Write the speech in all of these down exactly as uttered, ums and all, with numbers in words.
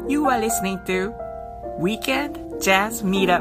You are listening to Weekend Jazz Meetup.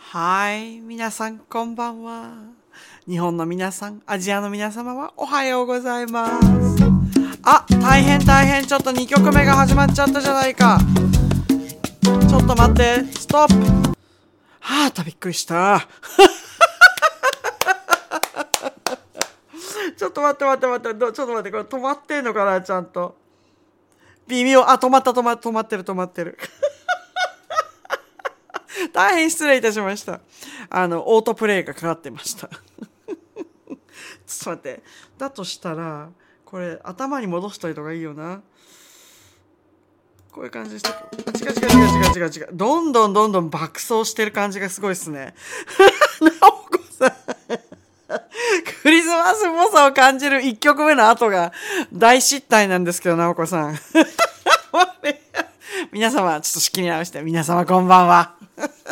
はい、皆さんこんばんは。日本の皆さん、アジアの皆様はおはようございます。あ、大変大変、ちょっとにきょくめが始まっちゃったじゃないか。ちょっと待って、ストップ。はあ、びっくりした。ちょっと待って待って待って、ちょっと待って、これ止まってんのかな、ちゃんと。微妙、あ、止まった止まった、止まってる止まってる。大変失礼いたしました。あの、オートプレイがかかってました。ちょっと待って。だとしたら、これ、頭に戻しといた方がいいよな。こういう感じでした。違う違う違う違う違う違う。どんどんどんどん爆走してる感じがすごいですね。なおこさん。クリスマスっぽさを感じるいっきょくめの後が大失態なんですけど、なおこさん。皆様、ちょっと仕切り直して、皆様こんばんは。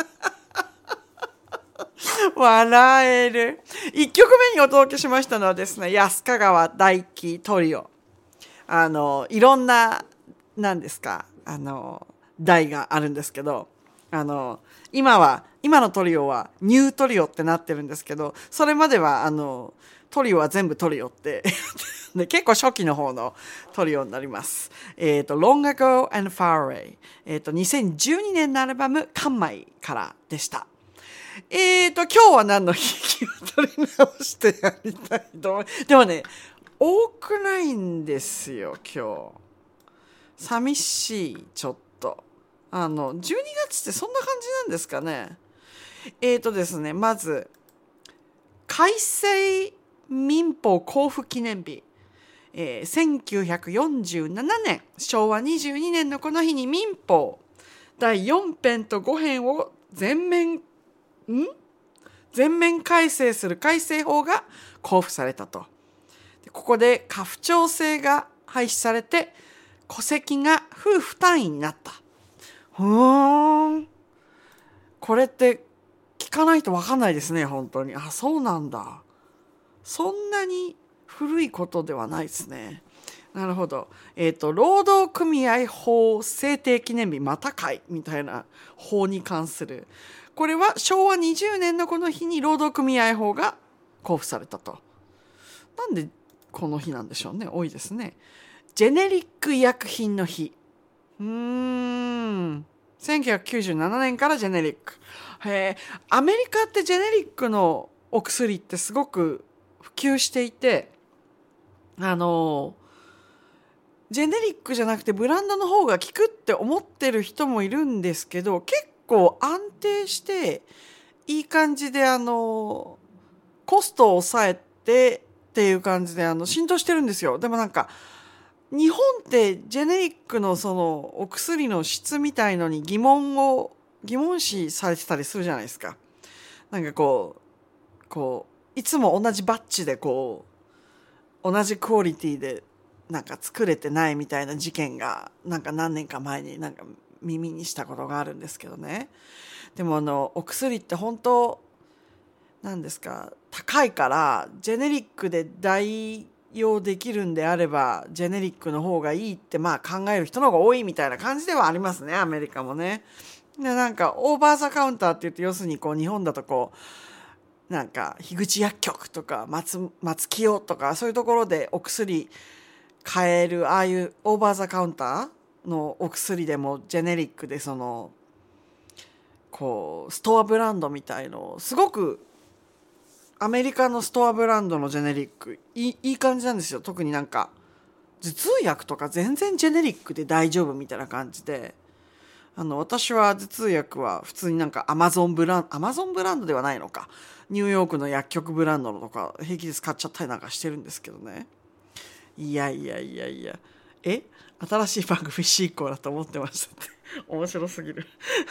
笑える。いっきょくめにお届けしましたのはですね、安香川大輝トリオ。あの、いろんな、何ですか、あの、台があるんですけど、あの、今は、今のトリオはニュートリオってなってるんですけど、それまでは、あの、トリオは全部トリオってで、結構初期の方のトリオになります。えっ、ー、と、Long Ago and Far Away。えっ、ー、と、にせんじゅうにねんのアルバム、カンマイからでした。えーと、今日は何の日？気を取り直してやりたいと思う。でもね、多くないんですよ、今日。寂しい、ちょっと。あの、じゅうにがつってそんな感じなんですかね。えーとですね、まず、改正民法交付記念日。えー、せんきゅうひゃくよんじゅうななねん、しょうわにじゅうにねんのこの日に民法だいよん編とご編を全面ん全面改正する改正法が公布されたと。ここで家父長制が廃止されて戸籍が夫婦単位になった。ふーん。これって聞かないと分かんないですね、本当に。あ、そうなんだ。そんなに古いことではないですね。なるほど。えっと、労働組合法制定記念日また会みたいな法に関する。これはしょうわにじゅうねんのこの日に労働組合法が公布されたと。なんでこの日なんでしょうね。多いですね。ジェネリック医薬品の日。うーん。せんきゅうひゃくきゅうじゅうななねんからジェネリック。へえ、アメリカってジェネリックのお薬ってすごく普及していて、あの、ジェネリックじゃなくてブランドの方が効くって思ってる人もいるんですけど、結構安定していい感じであのコストを抑えてっていう感じであの浸透してるんですよ。でもなんか日本ってジェネリックのそのお薬の質みたいのに疑問を疑問視されてたりするじゃないですか。なんかこうこういつも同じバッジでこう同じクオリティでなんか作れてないみたいな事件がなんか何年か前になんか耳にしたことがあるんですけどね。でもあのお薬って本当なんですか、高いからジェネリックで代用できるんであればジェネリックの方がいいってまあ考える人の方が多いみたいな感じではありますね、アメリカもね。でなんかオーバーザカウンターって言って要するにこう日本だとこうなんか樋口薬局とか松松清とかそういうところでお薬買えるああいうオーバーザカウンターのお薬でもジェネリックでそのこうストアブランドみたいのすごくアメリカのストアブランドのジェネリックいい、いい感じなんですよ。特になんか頭痛薬とか全然ジェネリックで大丈夫みたいな感じで、あの私は頭痛薬は普通になんかアマゾンブランアマゾンブランドではないのか、ニューヨークの薬局ブランドのとか平気で使っちゃったりなんかしてるんですけどね。いやいやいやいや、え新しい番組シーコーだと思ってましたって面白すぎる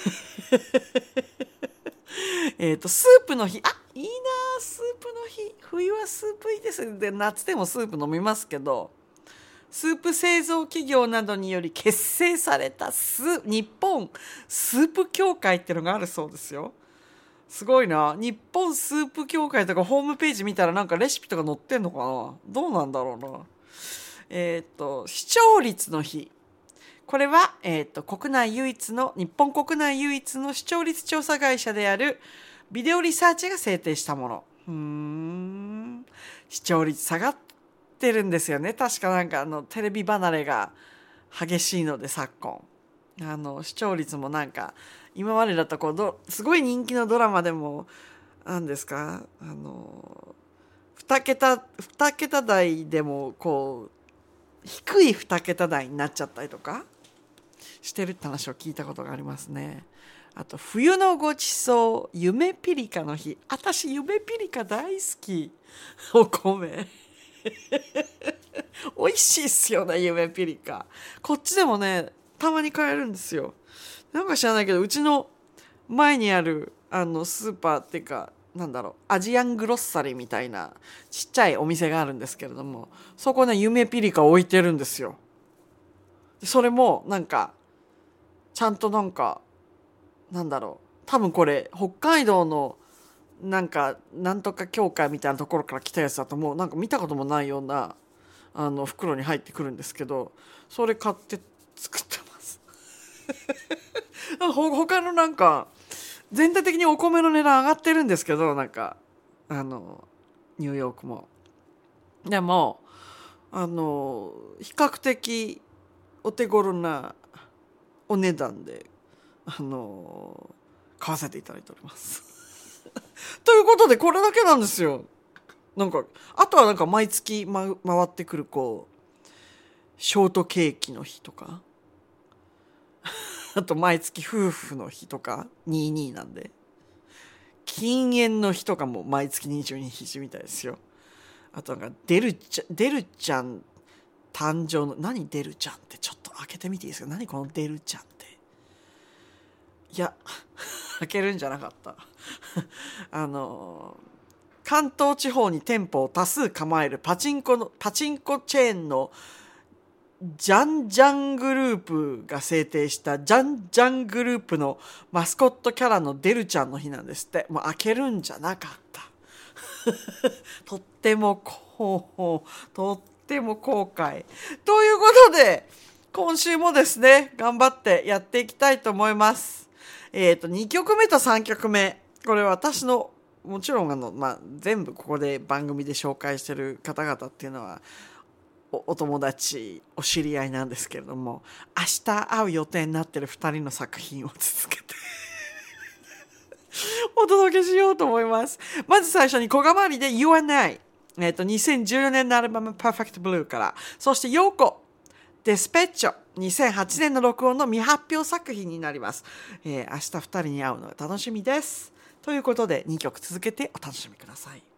えっとスープの日、あいいなスープの日、冬はスープいいですで夏でもスープ飲みますけど、スープ製造企業などにより結成されたス日本スープ協会っていうのがあるそうですよ。すごいな。日本スープ協会とかホームページ見たらなんかレシピとか載ってんのかな、どうなんだろうな。えっと視聴率の日、これは、えっと国内唯一の日本国内唯一の視聴率調査会社であるビデオリサーチが制定したもの。うーん視聴率下がってるんですよね。確かなんかあのテレビ離れが激しいので昨今あの視聴率もなんか今までだとこうどすごい人気のドラマでも何ですかあのに桁に桁台でもこう低いに桁台になっちゃったりとかしてるって話を聞いたことがありますね。あと冬のごちそう夢ピリカの日。私夢ピリカ大好き。お米美味しいっすよね夢ピリカ。こっちでもねたまに買えるんですよ。なんか知らないけどうちの前にあるあのスーパーっていうかなんだろうアジアングロッサリーみたいなちっちゃいお店があるんですけれども、そこね夢ピリカ置いてるんですよ。それもなんかちゃんとなんかなんだろう多分これ北海道のなんかなんとか協会みたいなところから来たやつだともうなんか見たこともないようなあの袋に入ってくるんですけど、それ買って作ってます他のなんか全体的にお米の値段上がってるんですけどなんかあのニューヨークもでもあの比較的お手頃なお値段であの買わせていただいておりますということでこれだけなんですよ。なんかあとはなんか毎月、ま、回ってくるこうショートケーキの日とかあと毎月夫婦の日とかにじゅうになんで禁煙の日とかも毎月にじゅうににちみたいですよ。あとなんかデルちゃんデルちゃん誕生の何デルちゃんってちょっと開けてみていいですか。何このデルちゃんって。いや開けるんじゃなかったあの関東地方に店舗を多数構えるパチンコのパチンコチェーンのジャンジャングループが制定したジャンジャングループのマスコットキャラのデルちゃんの日なんですって。もう開けるんじゃなかったとってもこうとっても後悔ということで今週もですね頑張ってやっていきたいと思います。えっとにきょくめとさんきょくめこれ私のもちろんあの、まあ、全部ここで番組で紹介してる方々っていうのは お, お友達お知り合いなんですけれども明日会う予定になってるふたりの作品を続けてお届けしようと思います。まず最初に小変わりで You and I、えー、とにせんじゅうよねんのアルバム Perfect Blue から、そしてヨーコデスペッチョにせんはちねんの録音の未発表作品になります。えー、明日ふたりに会うのが楽しみですということでにきょく続けてお楽しみください。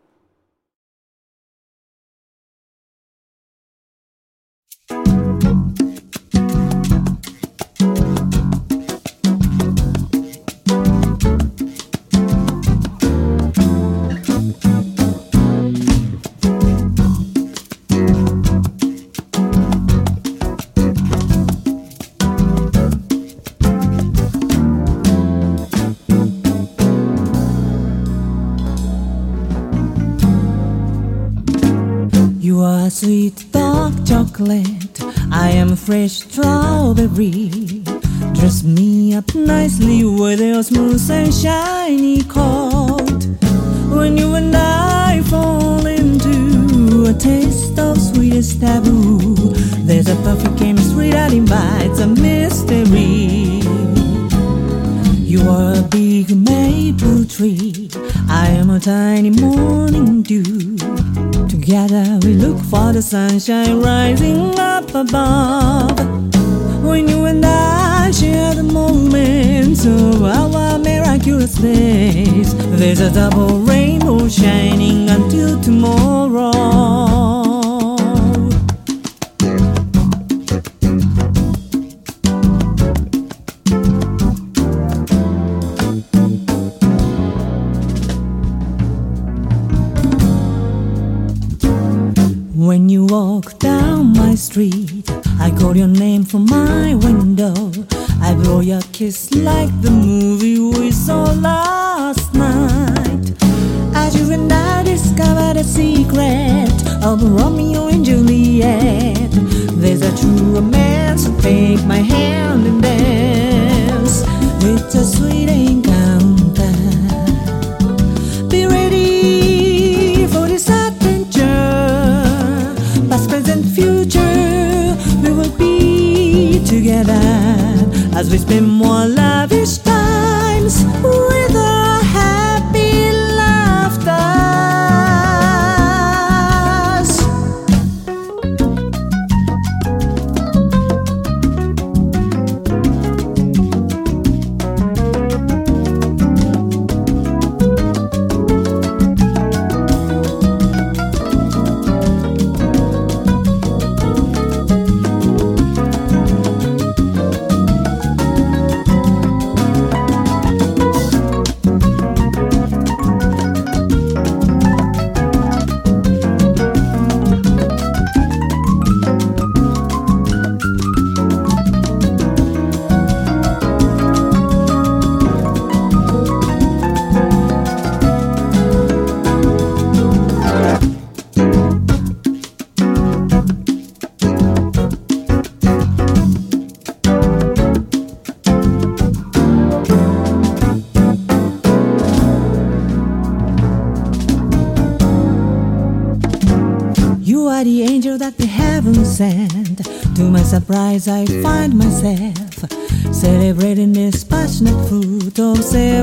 You are sweet dark chocolate, I am fresh strawberry. Dress me up nicely with your smooth and shiny coat. When you and I fall into a taste of sweetest taboo, there's a perfect chemistry that invites a mystery. You are a big maple tree, I am a tiny morning dew. Together we look for the sunshine rising up above. When you and I share the moments of our miraculous days, there's a double rainbow shining until tomorrow. When you walk down my street, I call your name from my window. I blow your kiss like the movie we saw last night. As you and I discover the secret of Romeo and Juliet, there's a true romance, so take my hand and dance. It's a sweet encounter. as we spend more lavish times with our happy laughter. You are the angel that the heaven sent. To my surprise, I find myself celebrating this passionate fruit of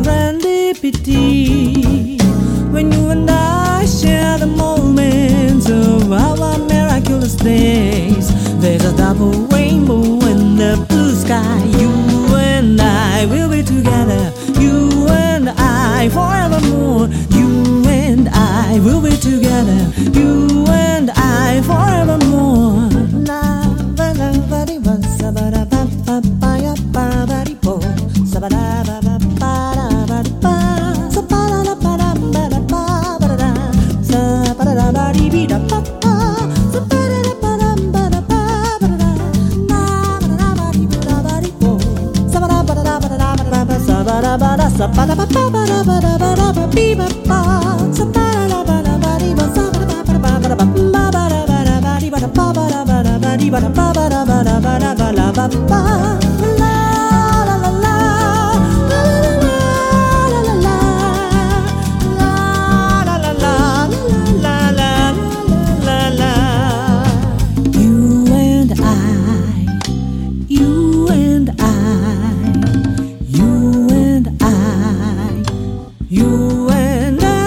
serendipity. When you and I share the moments of our miraculous days, there's a double rainbow in the blue sky. You and I will be together. You and I forevermore. You and I will be together. You and I forevermore. La ba la ba di ba sa ba da ba ba ba ya ba ba di bo sa ba da ba ba ba da ba di ba sa ba da da ba da ba da ba ba da da sa ba da da ba di bi da ba ba sa ba da da ba da ba da ba ba da da na ba da da ba di bi da ba di bo sa ba da ba da da ba da da ba da ba sa ba da ba da sa ba da ba ba ba da ba da ba da ba bi ba ba sa ba da ba da ba di ba sa ba da ba ba ba da ba ba ba da ba da ba di ba da ba ba da ba da ba di ba da ba ba da ba da ba da ba la ba ba la la la la la la la la la la la la la la. You and I, you and I, you and I, you and I.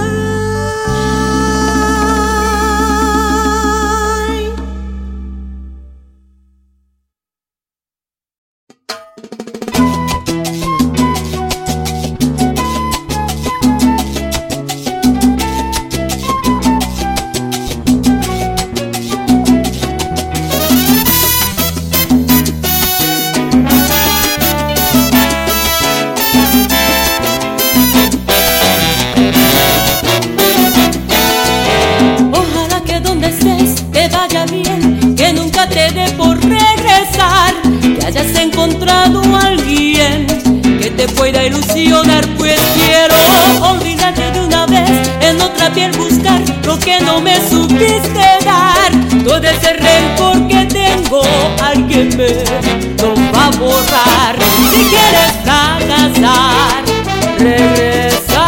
Ojalá que donde estés te vaya bien, que nunca te dé por regresar, que hayas encontrado a alguien que te pueda ilusionar, pues quiero olvidarte de una vez, en otra piel buscar lo que no me supiste dar. Todo ese rencor que tengo, alguien me lo va a borrar. Si quieres fracasar, regresa.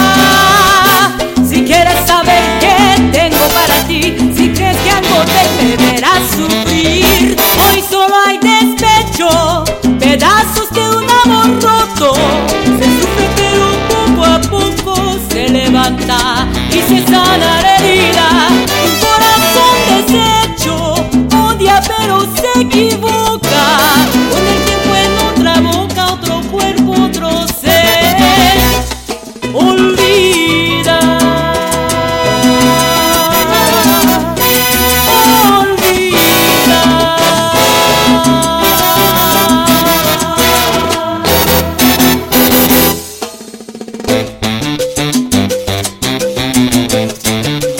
Si quieres saber qué tengo para ti, si crees que algo te deberás sufrir, hoy solo hay despecho, pedazos de un amor roto. Se sufre pero poco a poco se levanta y se sana la herida. Un corazón deshecho odia pero se equivoca. Con el tiempo en otra boca, otro cuerpo, otro ser. Olvida. Olvida.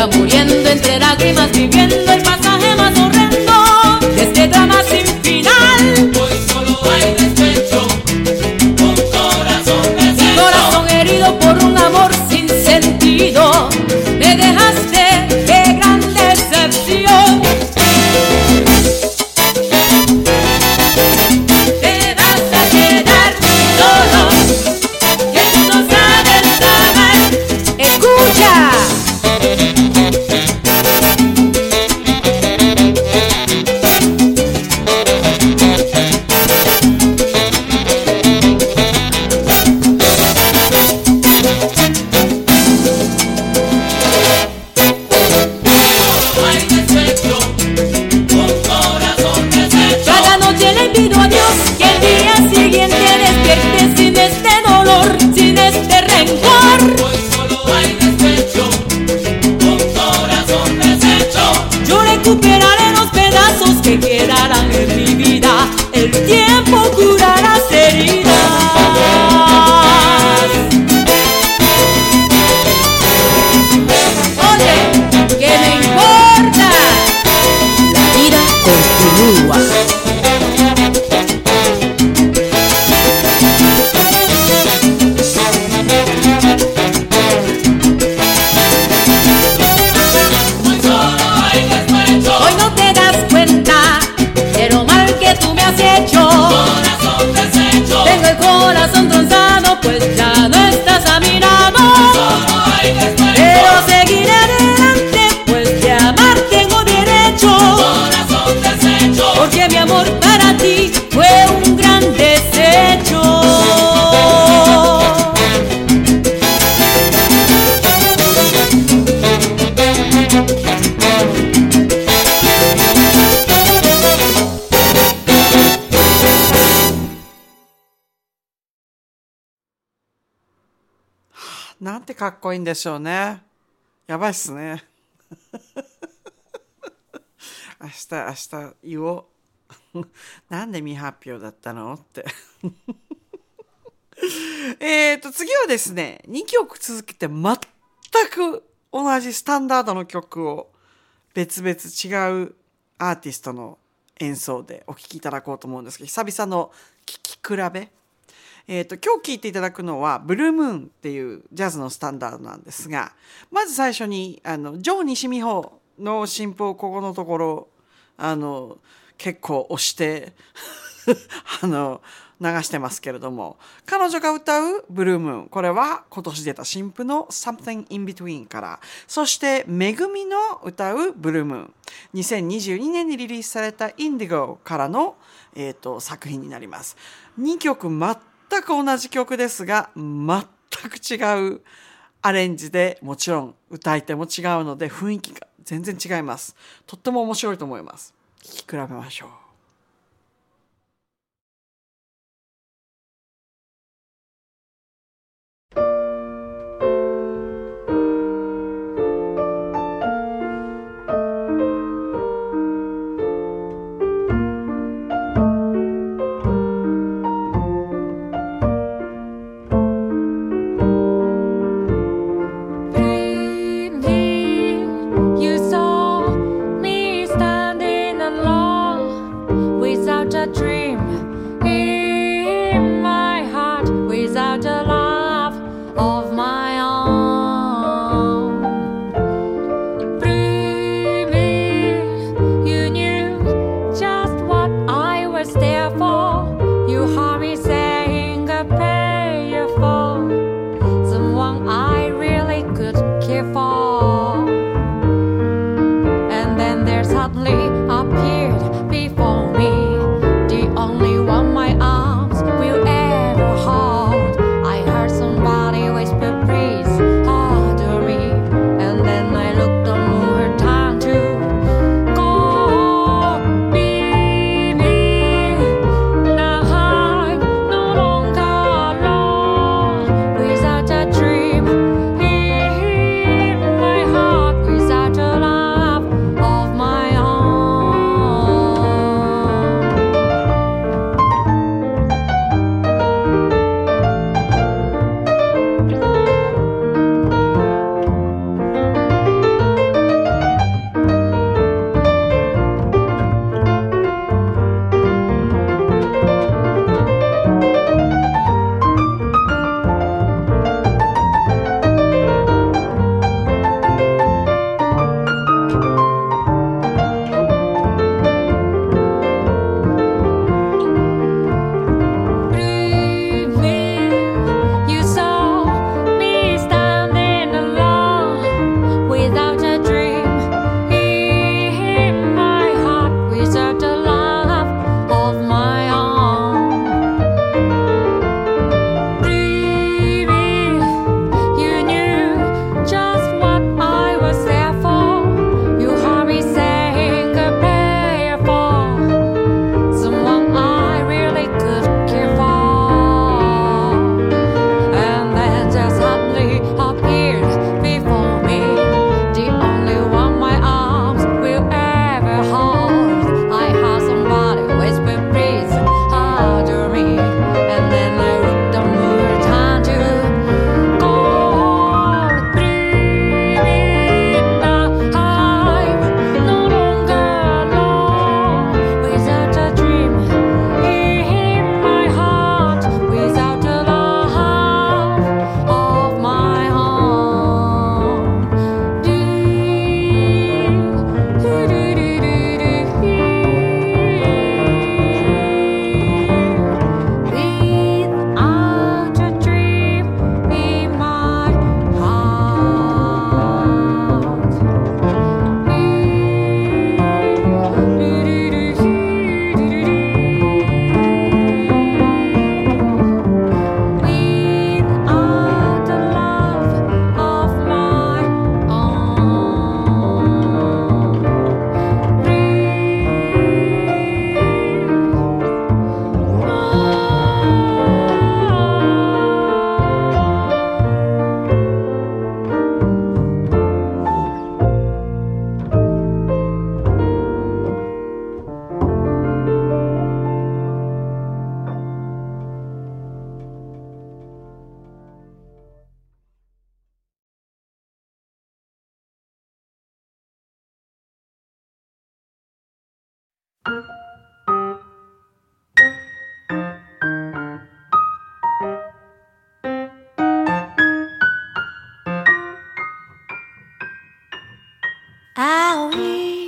vida muriendo entre lágrimas, viviendo el pasaje más horrendo de este drama sin final. Hoy solo hay despecho, un corazón deshecho. Mi corazón herido por un amor sin sentido, me dejaste, qué gran decepción. Te vas a quedar solo, que tú no sabes amar. Escucha. Hay despecho, un corazón deshecho. Cada noche le pido a Dios que el día siguiente despierte sin este dolor, sin este rencor. Hoy solo hay despecho, un corazón deshecho. Yo recuperaré los pedazos que quedarán en mi vida. El tiempo curará las heridas. Oye, ¿qué me importa? La vida continúa. Hoy solo hay despecho, Hoy no te das cuenta de lo mal que tú me has hecho. corazón deshecho. Tengo el corazón tronzado, pues ya no estás a mi lado. Solo hay despecho, Pero seguiré adelante, pues de amar tengo derecho. corazón deshecho. Porque mi amor para ti fue un gran desecho. なんてかっこいいんでしょうね。やばいっすね。明日、明日言おう。なんで未発表だったのって。えっと、次はですね、にきょく続けて全く同じスタンダードの曲を別々違うアーティストの演奏でお聴きいただこうと思うんですけど、久々の聴き比べ。えっと、今日聴いていただくのは、ブルームーンっていうジャズのスタンダードなんですが、まず最初に、あの、ジョー西美穂の新譜をここのところ、あの、結構押して、あの、流してますけれども、彼女が歌うブルームーン、これは今年出た新譜の Something in Between から、そしてめぐみの歌うブルームーン、にせんにじゅうにねんにリリースされた Indigo からの、えーと、作品になります。にきょく全く同じ曲ですが、全く違うアレンジで、もちろん歌い手も違うので雰囲気が全然違います。とっても面白いと思います。聴き比べましょう。 You saw me standing alone 青い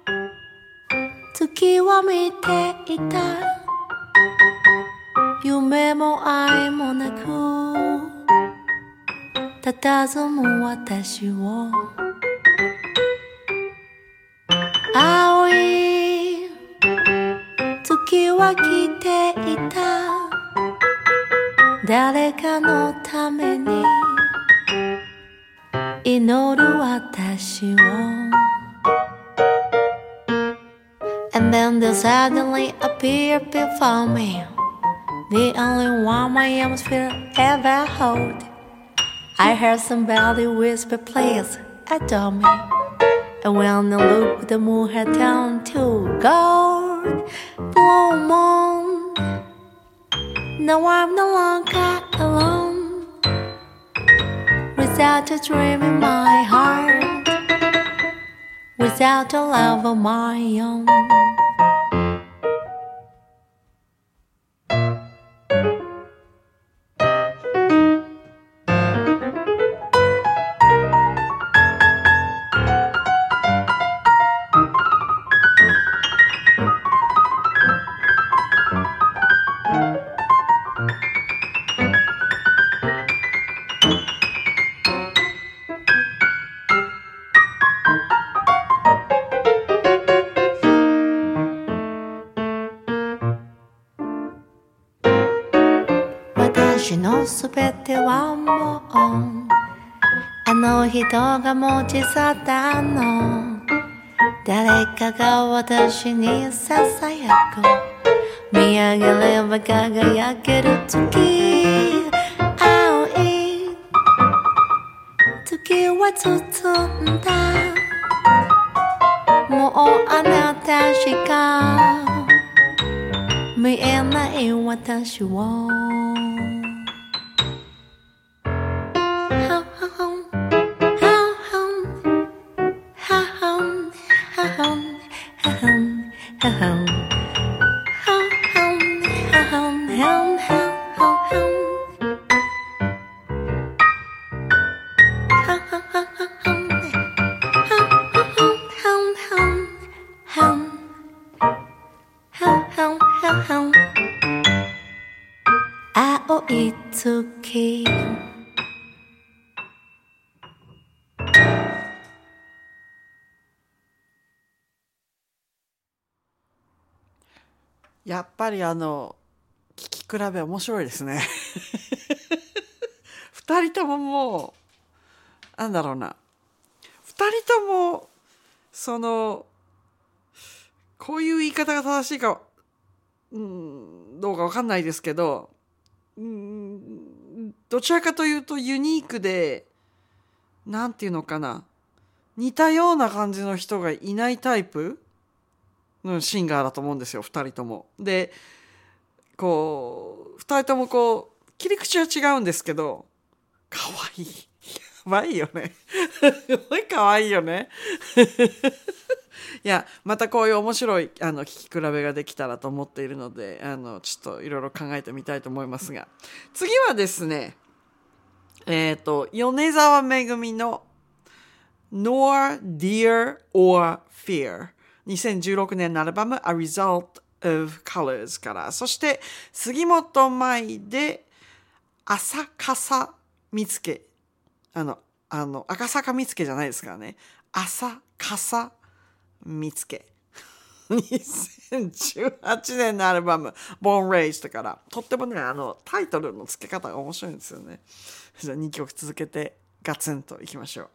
月を見ていた夢も愛もなく佇む私を青い月は来ていた誰かのために祈る私を And then there suddenly appeared before me The only one my atmosphere ever hold I heard somebody whisper please adore me And when I looked the moon had turned to gold Blue moon Now I'm no longer alone Without a dream in my heart Without a love of my own私のすべてはもうあの人が持ち去ったの誰かが私にささやく見上げれば輝ける月青い月は包んだもうあなたしか見えない私を青い月やっぱりあの聴き比べ面白いですね二人とももうなんだろうな二人ともそのこういう言い方が正しいか、うん、どうかわかんないですけど、うん、どちらかというとユニークでなんていうのかな似たような感じの人がいないタイプのシンガーだと思うんですよ二人とも。でこう二人ともこう切り口は違うんですけど可愛いやばいよねすごい可愛いよねいやまたこういう面白いあの聞き比べができたらと思っているのであのちょっといろいろ考えてみたいと思いますが次はですねえっと米沢めぐみの Nor Dear or Fearにせんじゅうろくねんのアルバム A Result of Colors からそして杉本舞で朝笠見つけあのあの赤坂見つけじゃないですからね朝笠見つけにせんじゅうはちねんのアルバム Born Raised からとってもねあのタイトルの付け方が面白いんですよね。じゃあにきょく続けてガツンといきましょう。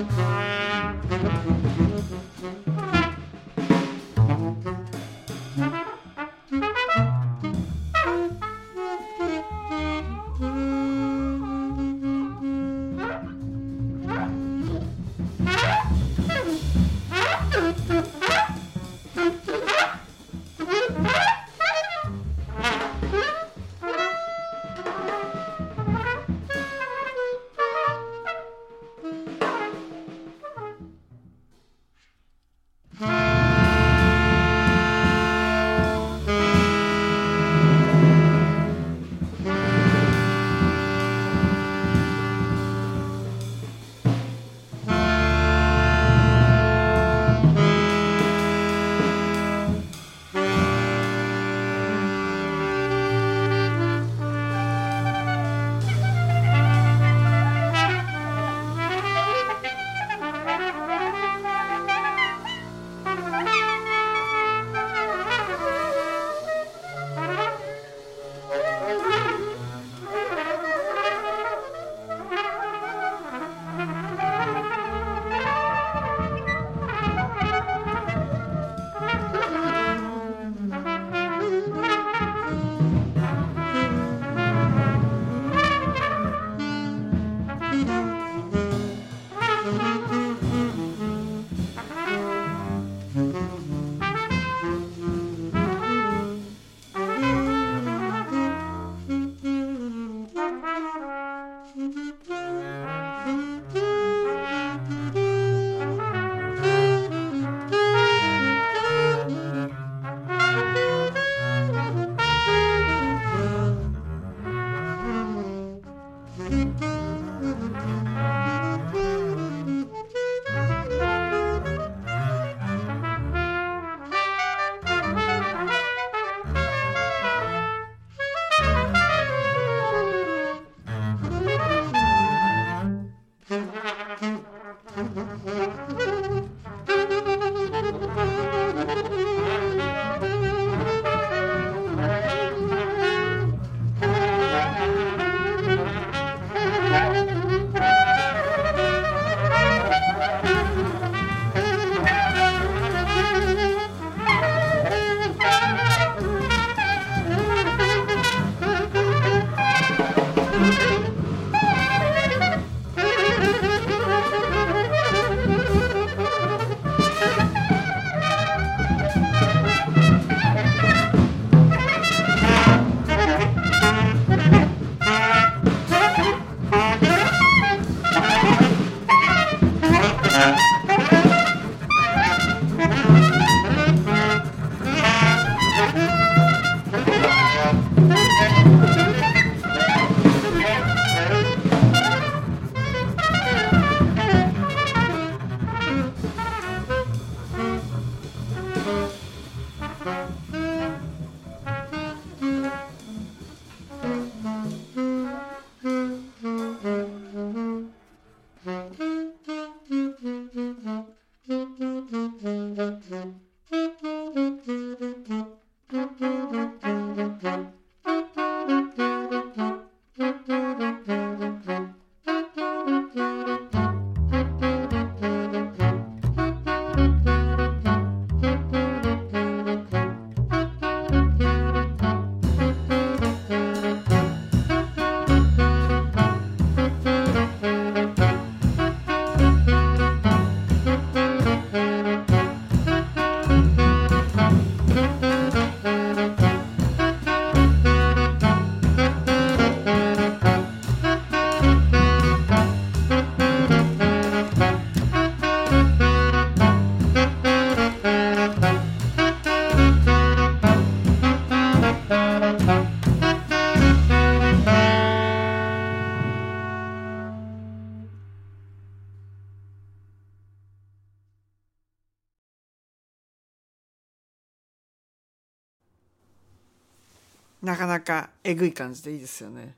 なかなかえぐい感じでいいですよね。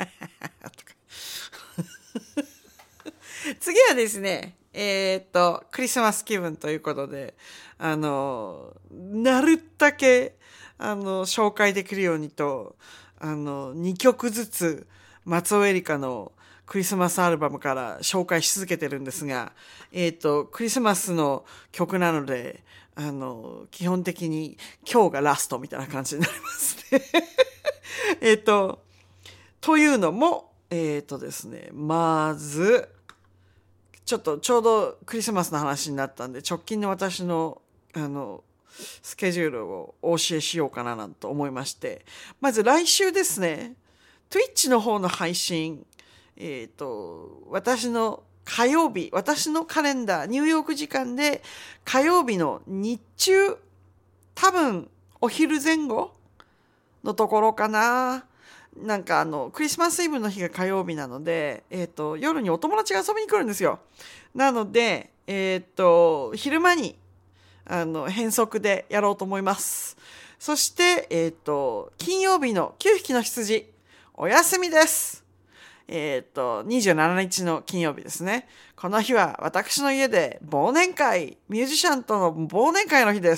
次はですね、えー、っとクリスマス気分ということで、あのなるだけあの紹介できるようにと、あのにきょくずつ松尾恵梨香のクリスマスアルバムから紹介し続けてるんですが、えっと、クリスマスの曲なので、あの、基本的に今日がラストみたいな感じになりますね。えっと、というのも、えっとですね、まず、ちょっとちょうどクリスマスの話になったんで、直近の私の、あの、スケジュールをお教えしようかななんて思いまして、まず来週ですね、Twitch の方の配信、えっと、私の火曜日、私のカレンダー、ニューヨーク時間で火曜日の日中、多分お昼前後のところかな。なんかあの、クリスマスイブの日が火曜日なので、えっと、夜にお友達が遊びに来るんですよ。なので、えっと、昼間に、あの、変則でやろうと思います。そして、えっと、金曜日のきゅうひきの羊、お休みです。えっと、にじゅうしちにちの金曜日ですね。この日は私の家で忘年会、ミュージシャンとの忘年会の日です。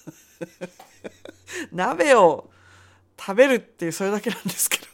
鍋を食べるっていうそれだけなんですけど。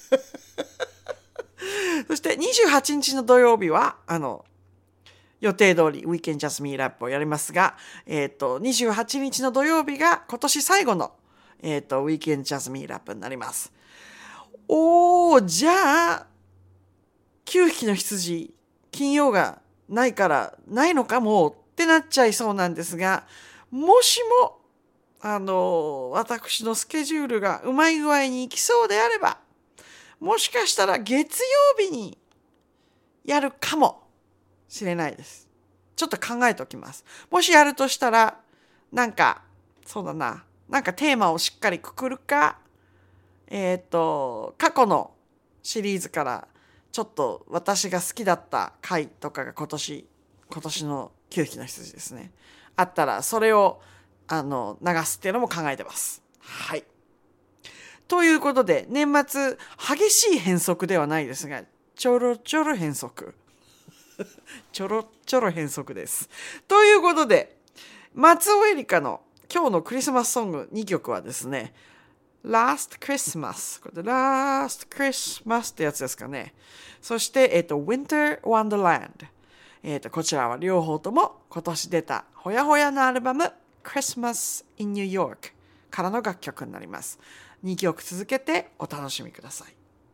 そしてにじゅうはちにちの土曜日は、あの、予定通り We Can Just Meet Up をやりますが、えっと、にじゅうはちにちの土曜日が今年最後の、えっと、We Can Just Meet Up になります。おー、じゃあ、きゅうひきの羊、金曜がないからないのかもってなっちゃいそうなんですが、もしも、あの、私のスケジュールがうまい具合にいきそうであれば、もしかしたら月曜日にやるかもしれないです。ちょっと考えておきます。もしやるとしたら、なんか、そうだな、なんかテーマをしっかりくくるか、えっと、過去のシリーズからちょっと私が好きだった回とかが今年、今年のきゅうひきの羊ですね。あったら、それを、あの、流すっていうのも考えてます。はい。ということで、年末、激しい変則ではないですが、ちょろちょろ変則。ちょろちょろ変則です。ということで、松尾恵里香の今日のクリスマスソングにきょくはですね、Last Christmas。これ Last Christmas ってやつですかね。そして、えっと、Winter Wonderland。えっと、こちらは両方とも今年出たほやほやのアルバム Christmas in New York からの楽曲になります。にきょく続けてお楽しみください。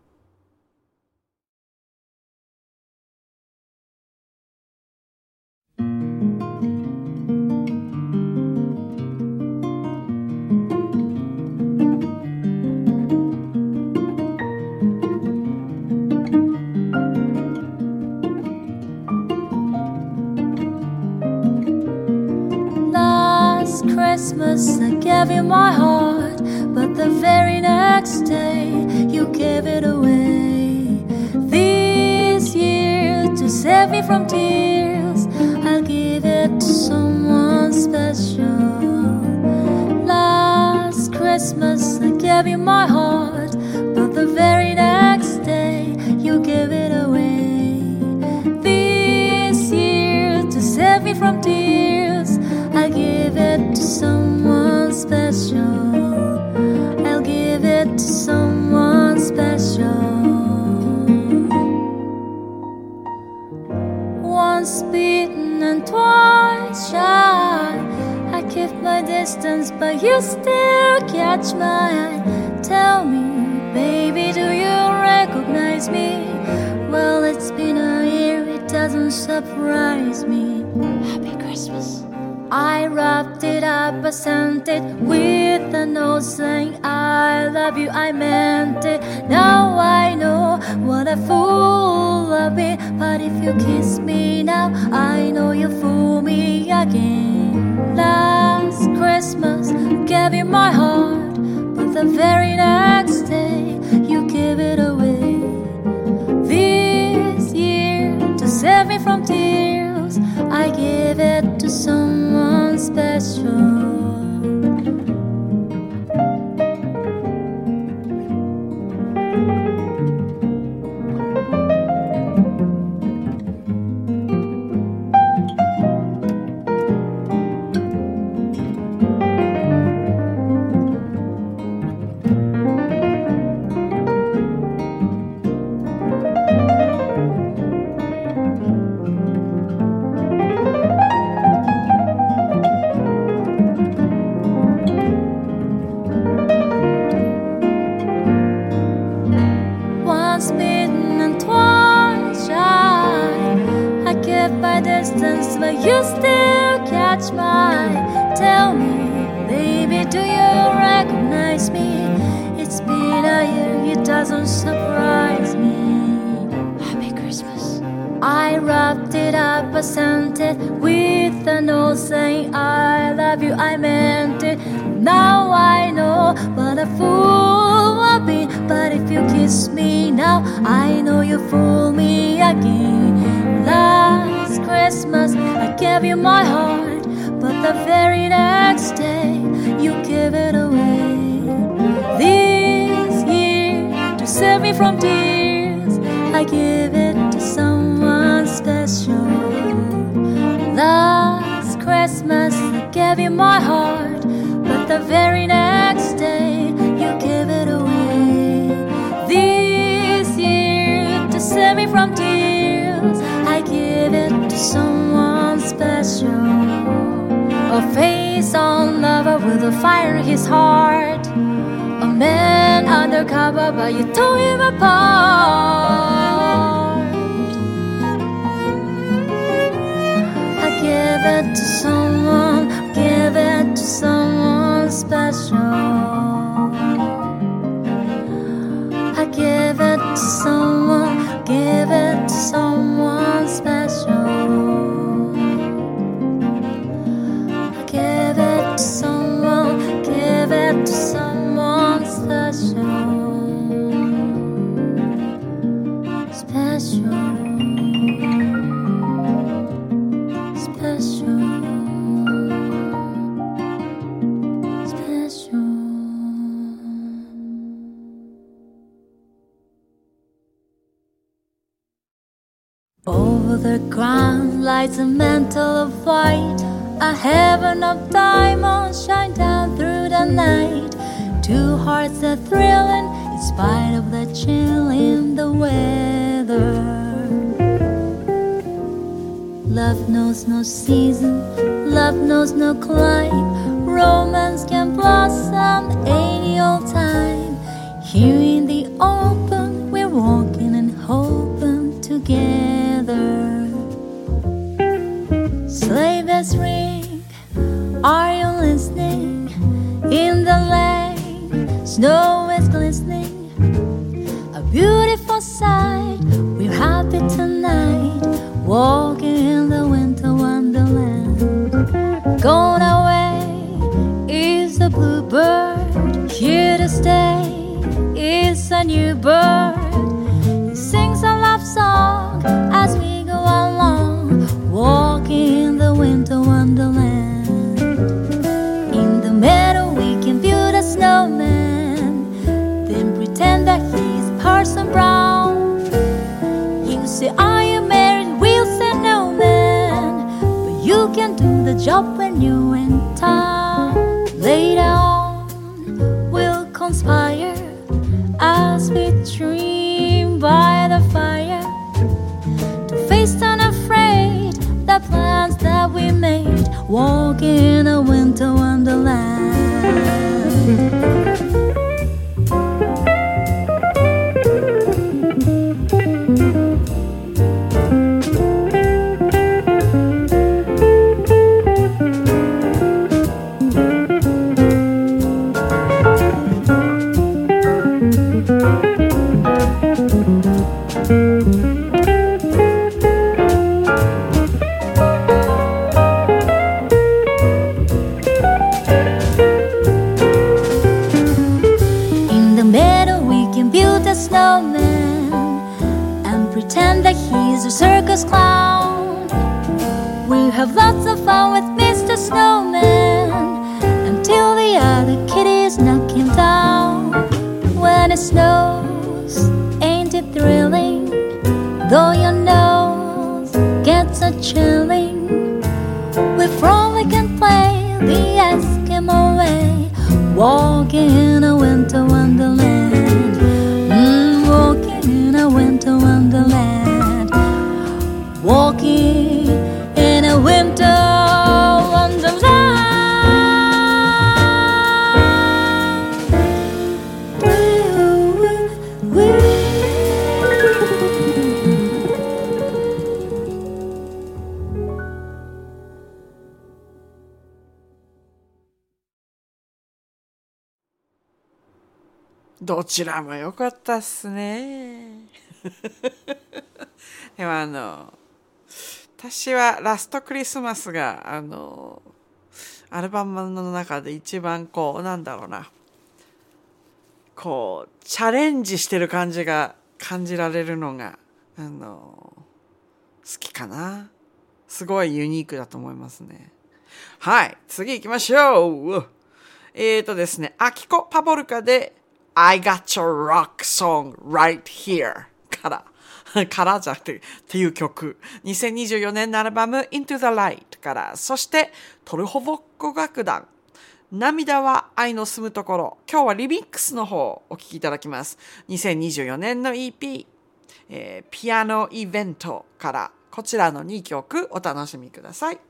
Christmas, I gave you my heart, but the very next day you gave it away. This year, to save me from tears, I'll give it to someone special. Last Christmas, I gave you my heart, but the very next day you gave it away. This year, to save me from tears, I'll give it to someone special. I'll give it to someone special. Once beaten and twice shy, I keep my distance, but you still catch my eye. Tell me, baby, do you recognize me? Well, it's been a year, it doesn't surprise me. Happy Christmas. I wrapped it up, I sent it with a note saying I love you, I meant it. Now I know what a fool I've been, but if you kiss me now, I know you'll fool me again. Last Christmas, gave you my heart, but the very next day, you gave it away. This year, to save me from tears, I give it to someone special. but you still catch my eye. Tell me, baby, do you recognize me? It's been a year, it doesn't surprise me. Happy Christmas. I wrapped it up, I sent it with a note saying I love you, I meant it. Now I know what a fool I've been. But if you kiss me now, I know you fool me again. Last Christmas I gave you my heart, but the very next day you gave it away. This year, to save me from tears, I give it to someone special. Last Christmas I gave you my heart, but the very next day you gave it away. This year, to save me from tears, I give it to someone special. A face-on lover with a fire in his heart, a man undercover but you tore him apart. I give it to someone, give it to someone special. I give it to someone, give it to someone special. I give it to someone, give it to someone special. Special. Special. Special. Over the ground lies a mantle of white, a heaven of diamonds shine down through the night. Two hearts are thrilling in spite of the chill in the weather. Love knows no season, love knows no climb. Romance can blossom any old time. Here in the open, we're walking and hoping together. Sleigh bells ring, are you listening? In the lane, snow is glistening. A beautiful sight, we're happy tonight, walking in the winter wonderland. Gone away is the bluebird, here to stay is a new bird. He sings a love song as we go along, walking in the winter wonderland. In the meadow we can build a snowman, then pretend that he's Parson Brown. You say, are you married? We'll say no, man, but you can do the job when you're in town. Later on we'll conspire as we dream by the fire, to face unafraid the plans that we made, walking in a winter wonderland. Snowman and pretend that he's a circus clown. We have lots of fun with Mister Snowman until the other kitties knock him down. When it snows, ain't it thrilling? Though your nose gets a chilling, we frolic and play the Eskimo way, walking in a winter wonderland. Walking in a winter wonderland, walking in a winter wonderland. どちらも良かったっすね。でもあの私はラストクリスマスがあのアルバムの中で一番こうなんだろうな、こうチャレンジしてる感じが感じられるのがあの好きかな。すごいユニークだと思いますね。はい、次行きましょう。えーとですね、アキコ・パボルカで I got your rock song right here からからじゃなくてっていう曲、にせんにじゅうよねんのアルバム Into the Light から、そしてトルホボッコ楽団涙は愛の住むところ、今日はリミックスの方をお聴きいただきます。にせんにじゅうよねんの イーピー、えー、ピアノイベントからこちらのにきょくお楽しみください。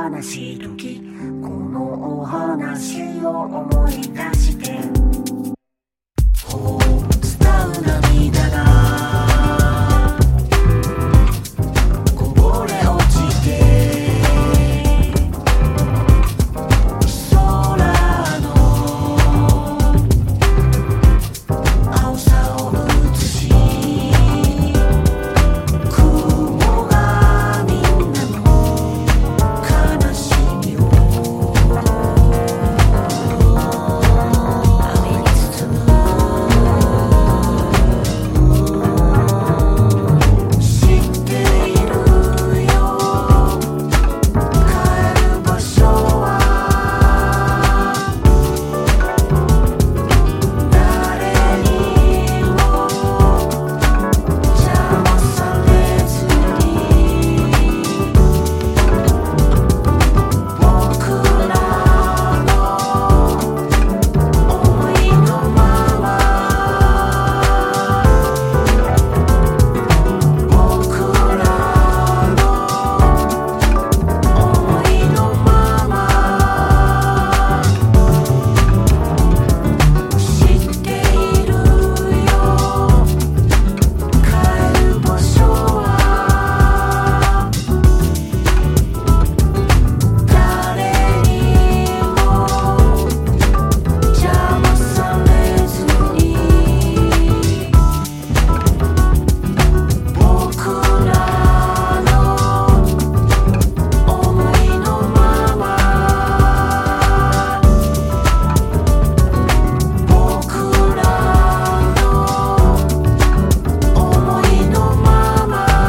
悲しい時このお話を思い出してこう伝う涙がこぼれ落ちて空の青さを映し雲がみんなの悲しみを雨に包む知っているよ帰る場所は誰にも邪魔されずに僕らの思いのまま僕らの思いのまま知っているよ帰る場所は誰にも邪魔されずに僕らの思いのまま僕らの思いのまま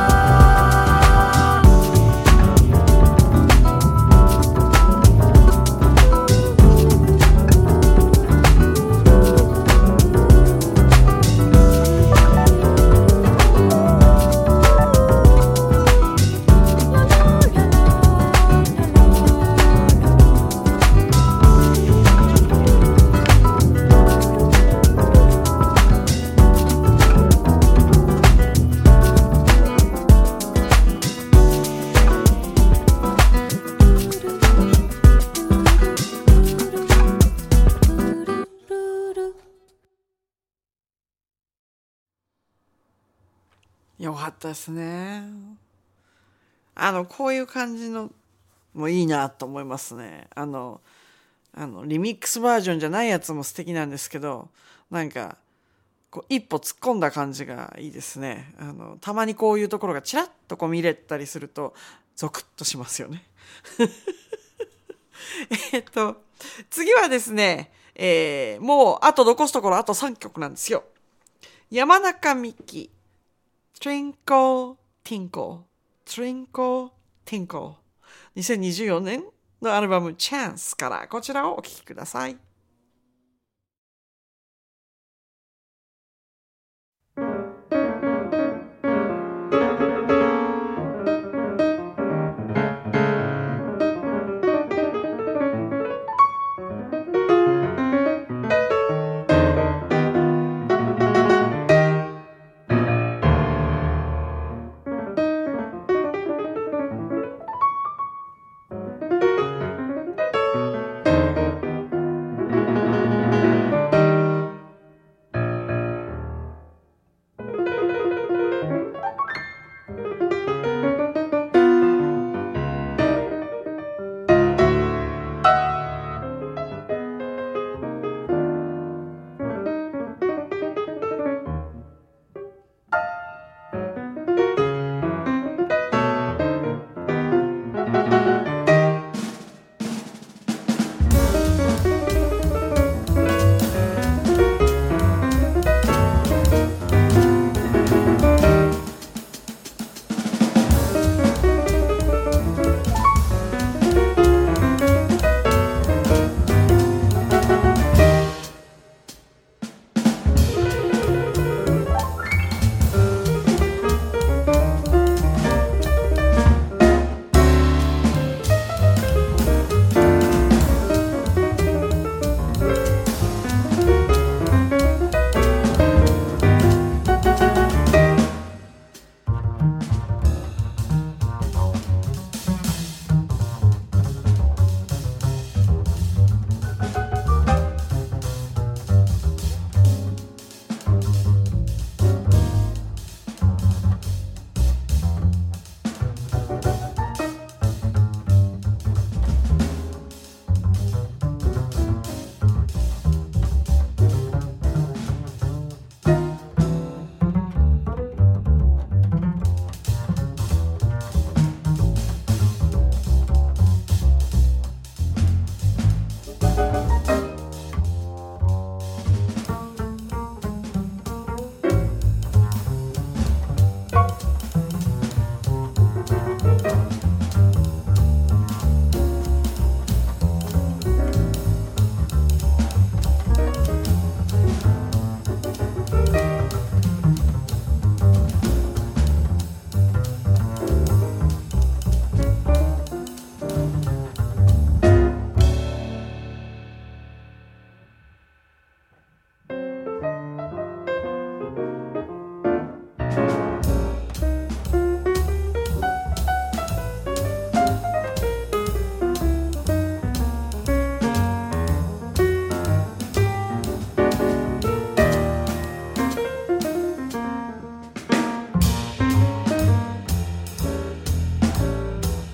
よかったですね。あのこういう感じのもいいなと思いますね。あのあのリミックスバージョンじゃないやつも素敵なんですけど、なんかこう一歩突っ込んだ感じがいいですね。あのたまにこういうところがちらっとこう見れたりするとゾクッとしますよね。えっと次はですね、えー、もうあと残すところあとさんきょくなんですよ。山中美希 Twinkle Tinkle Twinkle Tinkle にせんにじゅうよねんのアルバム Chance からこちらをお聴きください。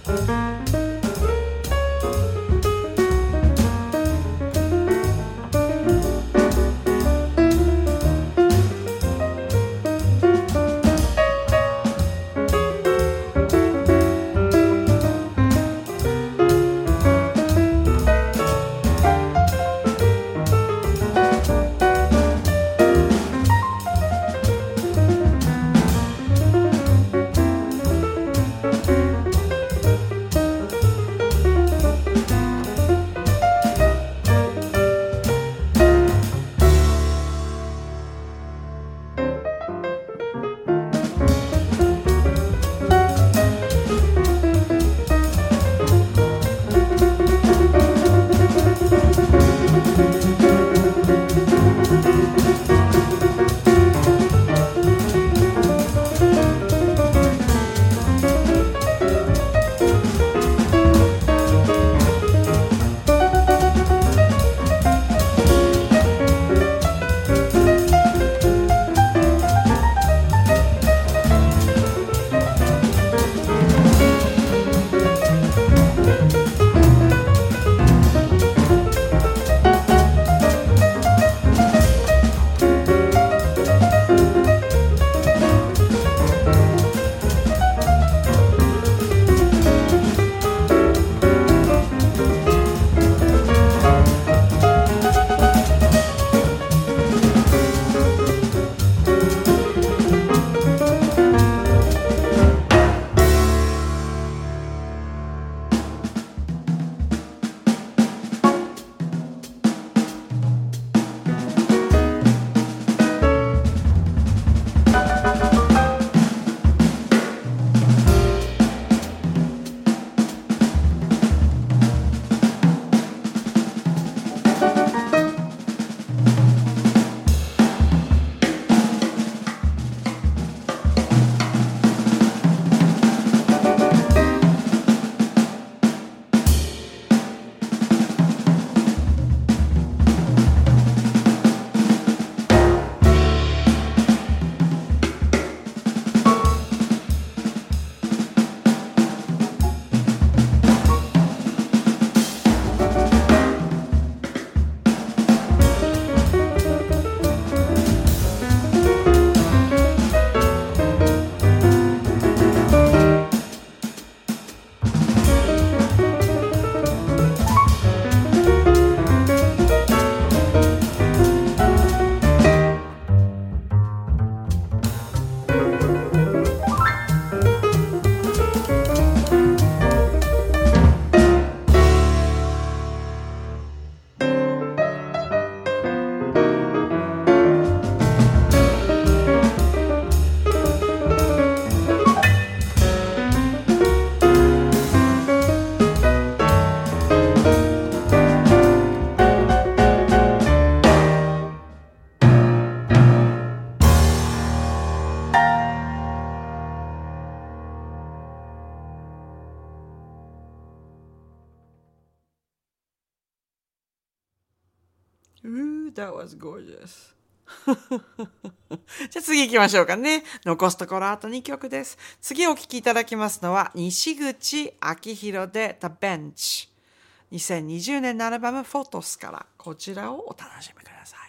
Ooh, that was gorgeous. じゃあ次行きましょうかね。残すところあとにきょくです。次お聴きいただきますのは西口昭弘で The Bench。にせんにじゅうねんのアルバム Photos からこちらをお楽しみください。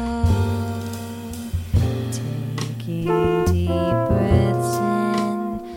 Deep breaths in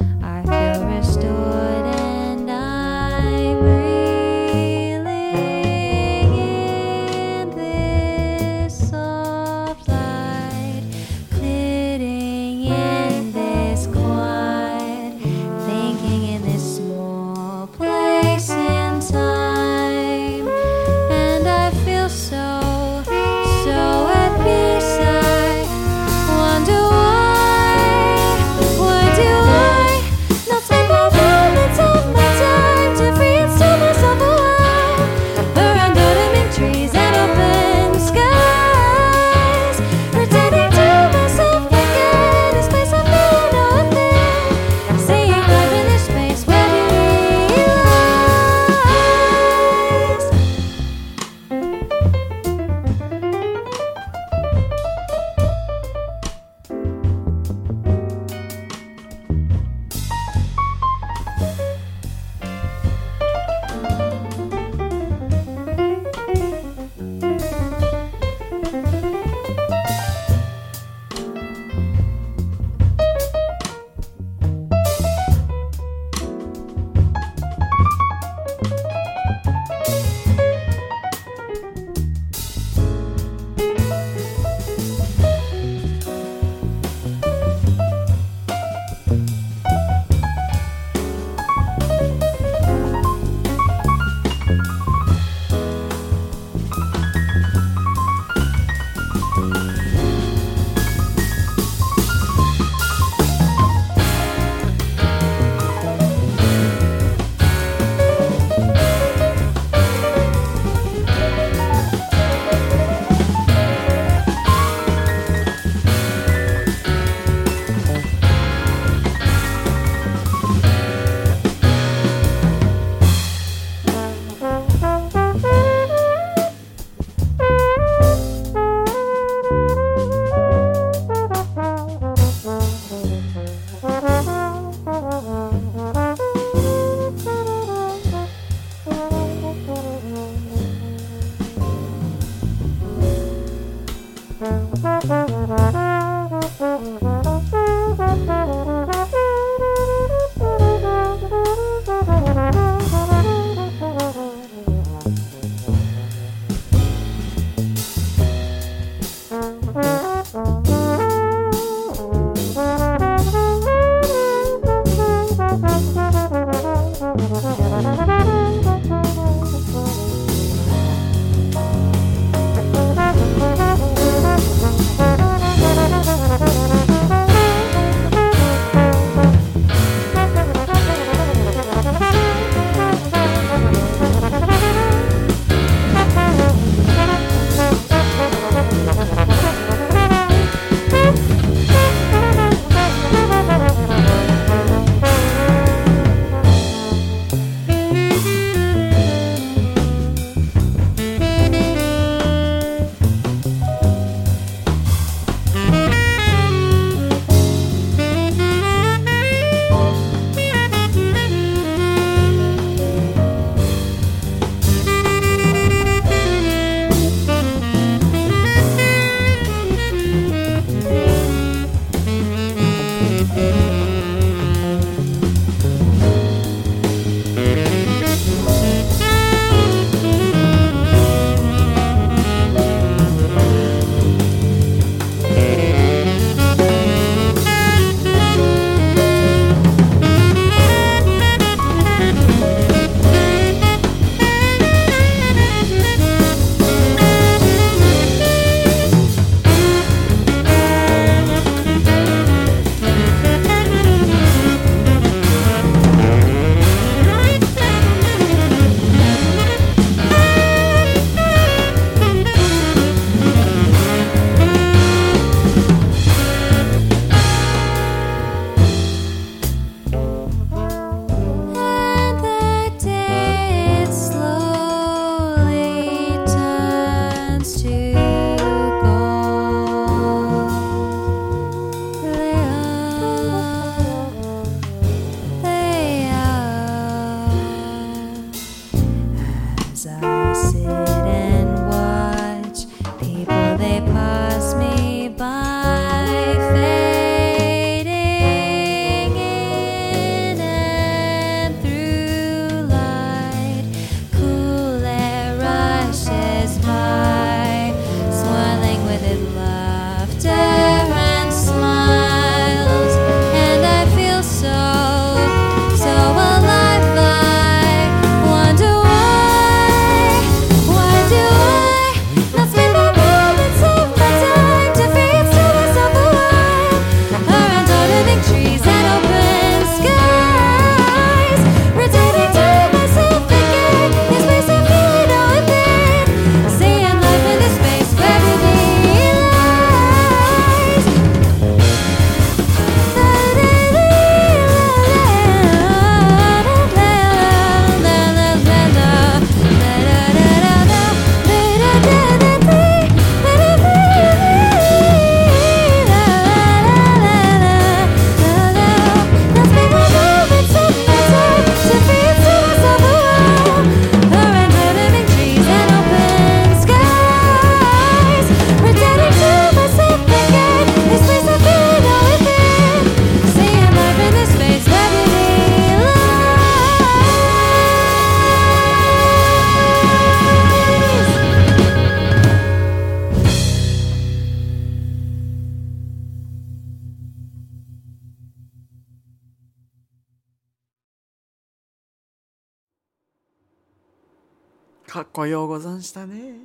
かっこようござんしたね。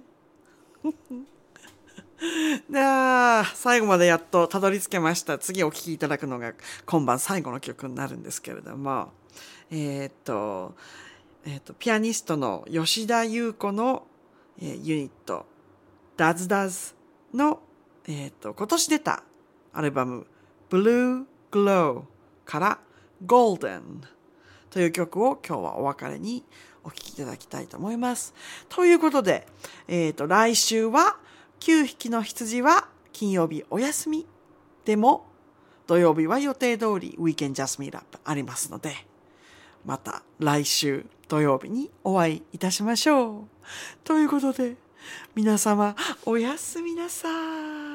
では最後までやっとたどり着けました。次お聴きいただくのが今晩最後の曲になるんですけれども、えー、っと、えー、っとピアニストの吉田優子の、えー、ユニットダズダズの、えー、っと今年出たアルバム Blue Glow から Golden という曲を今日はお別れにお聴きいただきたいと思います。ということで、えー、と来週はきゅうひきの羊は金曜日お休みでも土曜日は予定通り Weekend Just Meet Up ありますので、また来週土曜日にお会いいたしましょう。ということで皆様おやすみなさい。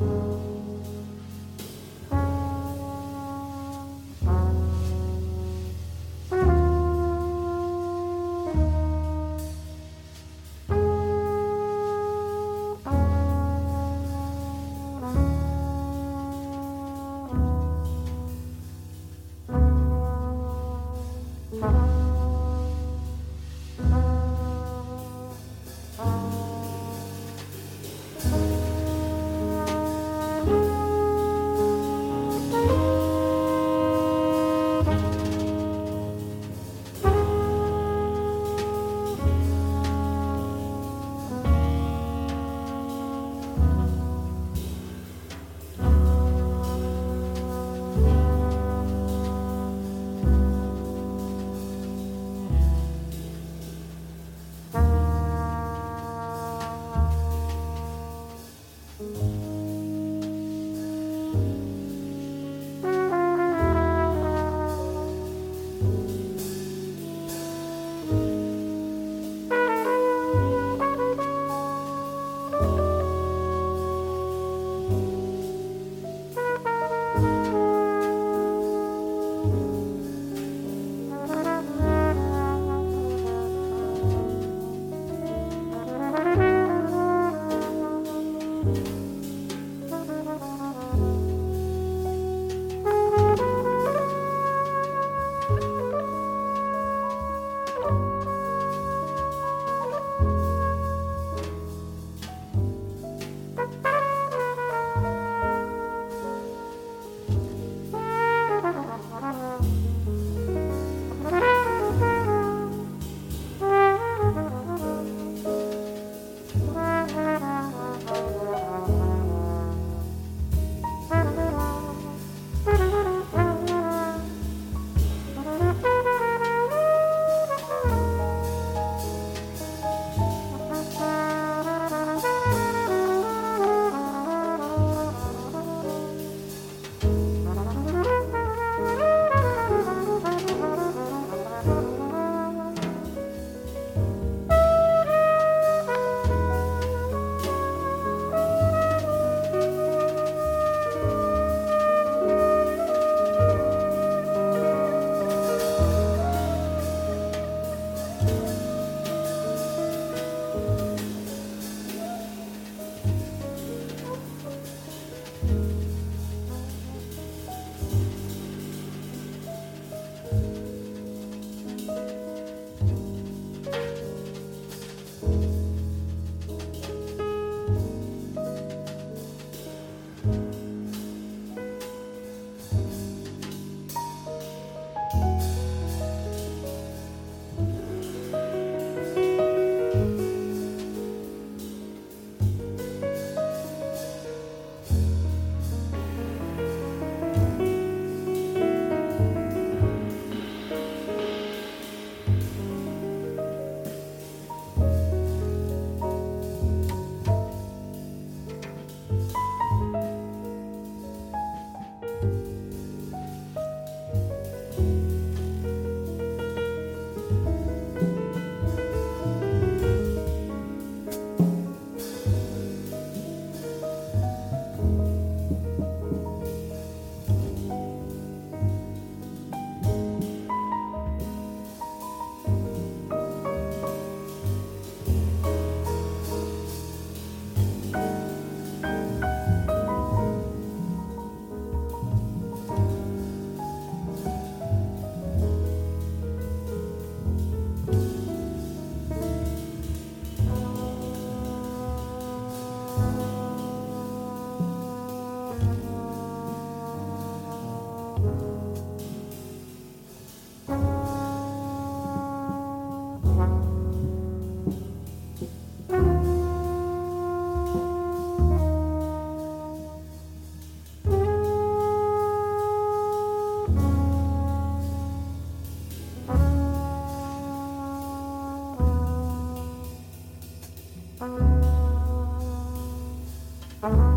Thank you.